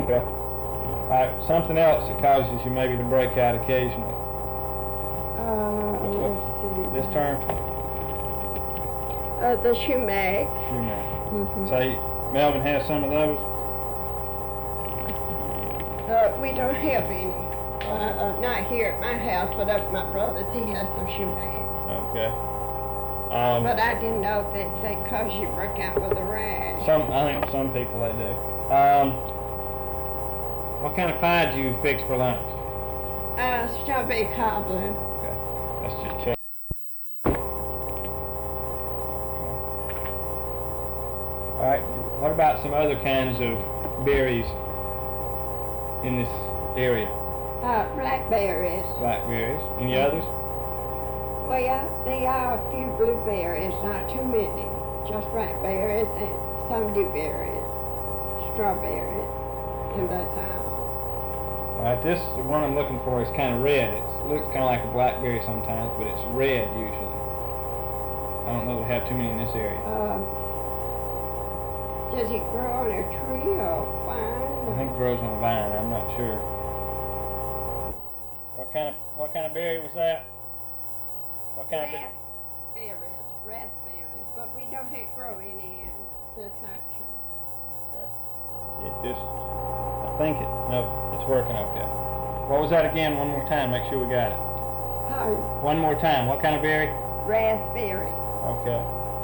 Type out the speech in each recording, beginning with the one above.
Okay. All right. Something else that causes you maybe to break out occasionally. Let's see. This term? The shumag. Shumag. Mm-hmm. Say, Melvin has some of those? We don't have any. Not here at my house, but up at my brother's, he has some shumag. Okay. But I didn't know that they cause you break out with a rash. I think some people they do. What kind of pie do you fix for lunch? Strawberry cobbler. Okay. Let's just check. All right. What about some other kinds of berries in this area? Blackberries. Blackberries. Any others? Well, there are a few blueberries, not too many. Just blackberries and some dewberries, strawberries, and that's all. All right, this one I'm looking for is kind of red. It looks kind of like a blackberry sometimes, but it's red usually. I don't know if we have too many in this area. Does it grow on a tree or vine? I think it grows on a vine. I'm not sure. What kind of berry was that? What kind of raspberries, but we don't grow any in this section. Okay. Nope, it's working okay. What was that again? One more time, make sure we got it. One more time, what kind of berry? Raspberry. Okay.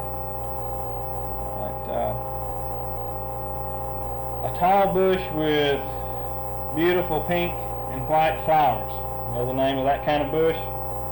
All right, a tall bush with beautiful pink and white flowers. Know the name of that kind of bush?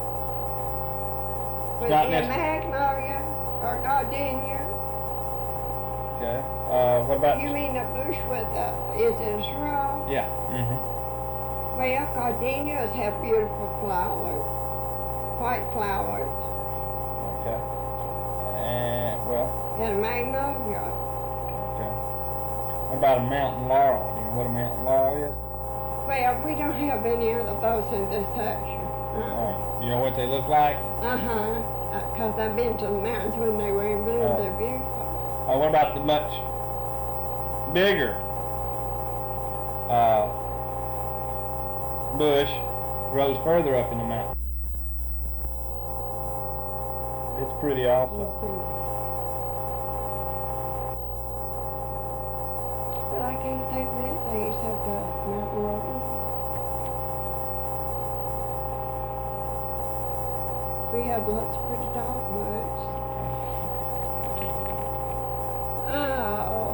Was it a magnolia or gardenia? Okay. What about? You mean a bush with is it a shrub? Yeah. Mm-hmm. Well, gardenias have beautiful flowers, white flowers. Okay. And And a magnolia. Okay. What about a mountain laurel? Do you know what a mountain laurel is? Well, we don't have any of those in this section. You know what they look like? Because I've been to the mountains when they were in bloom. They're beautiful. What about the much bigger bush grows further up in the mountain? It's pretty also. But I can't think of anything except the mountain laurel. We have lots of pretty dogwoods. Oh,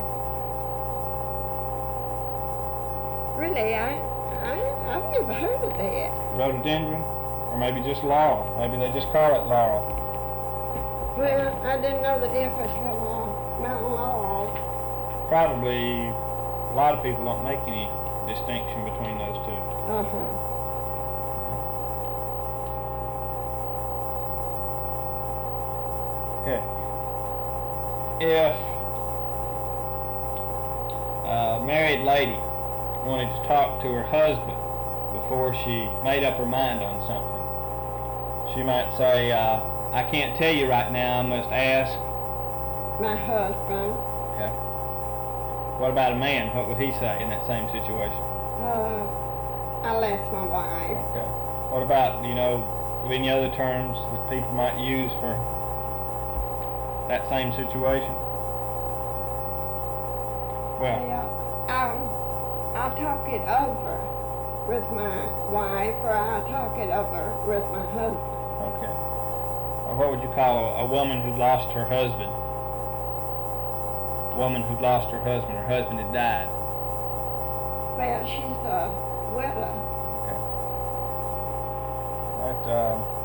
really? I've never heard of that. Rhododendron, or maybe just laurel. Maybe they just call it laurel. Well, I didn't know the difference from mountain laurel. Probably a lot of people don't make any distinction between those two. Okay. If a married lady wanted to talk to her husband before she made up her mind on something, she might say, I can't tell you right now, I must ask my husband. Okay. What about a man? What would he say in that same situation? I'll ask my wife. Okay. What about, any other terms that people might use for that same situation? Well, I'll talk it over with my wife, or I'll talk it over with my husband. Okay. What would you call a woman who lost her husband? A woman who lost her husband had died. Well, she's a widow. Okay. All right.